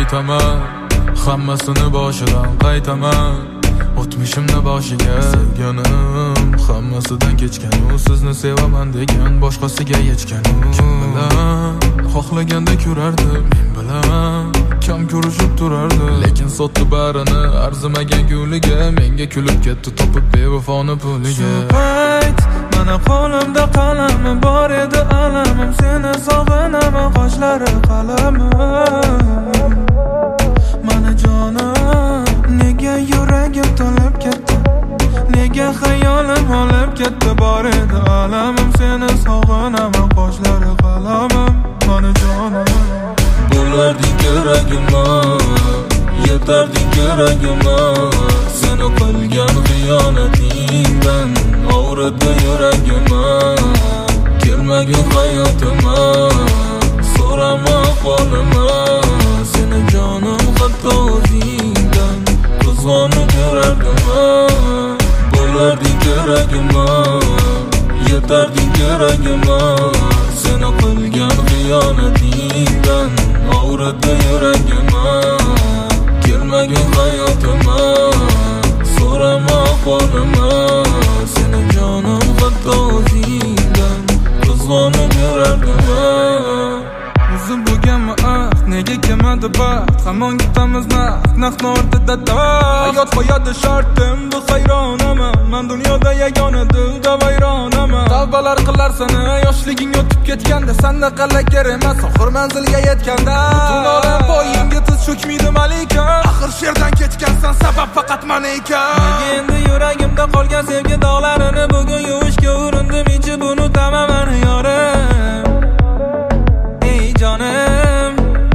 aytaman, hammasini boshidan qaytaman. O'tmishimni boshiga sevganim, hammasidan kechgan u sizni sevaman degan boshqasiga yechgan u. Kim bilan xohlaganda ko'rardi, men bilan kam ko'rishib turardi, lekin sotdi barini arzimagan guliga. Menga kulib ketdi topib bevafoni puliga. Shu payt mana qo'limda qalamim bor edi, alamim seni sog'inaman, qoshlari qalamim. Mana jonim, nega yuragim to'lib ketdi, nega xayolim olib ketdi, bor edi alamim seni sog'inaman, qoshlari qalamim. Mana jonim, bo'larding keragimma, yetarding keragimma, seni qilgan xiyonatingdan og'ridi yuragimma. Kelmagin hayotima, so'rama ahvolimma, seni jonim hatto o'zingdan qizg'onib yurardimma. Bo'larding keragimma, yetarding keragimma, seni qilgan xiyonatingdan og'ridi yuragimma. Kelmagin hayotima, so'rama ahvolimma, seni jonim hatto o'zingdan qizg'onib yurardimma. O'zim bo'lganmi ahd, nega kelmadi baxt, hamon ketamiz naqd o'rtada dard. Hayot qo'yadi shartim, bu hayronaman, men dunyoda yagona dilda vayronaman. Tavbalar qilarsan yoshliging o'tib ketganda, sanda qalakar emas oxir manzilga yetganda. Butun olam poyingga tiz cho'kmaydi malika, axir sherdan kechgansan, sabab faqat men ekan. Nega endi yuragimda qolgan sevgi dog'larini bugun yuvishga urindim, ichi buni tamaman yorim. Ey jonim,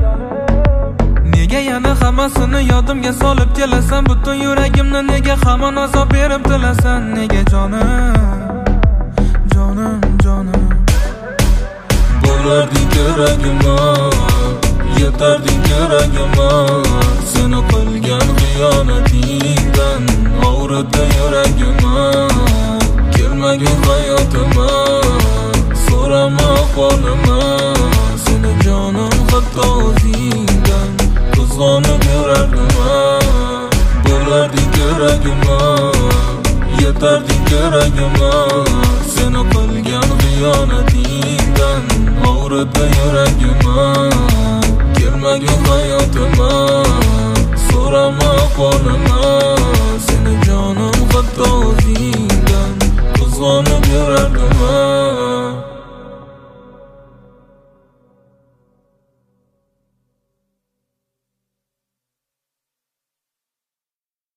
nega yana hammasini yodimga solib kelasan, butun yuragimni nega hamon azob berib tilasan, nega jonim, jonim, jonim. Bo'larding keragimma, yetarding keragimma, seni qilgan xiyonatingdan og'ridi yuragimma. Kelmagin hayotima, so'rama ahvolimma, seni jonim hatto o'zingdan qizg'onib yurardimma. Bo'larding keragimma, yetarding keragimma, seni qilgan xiyonatingdan og'ridi yuragimma.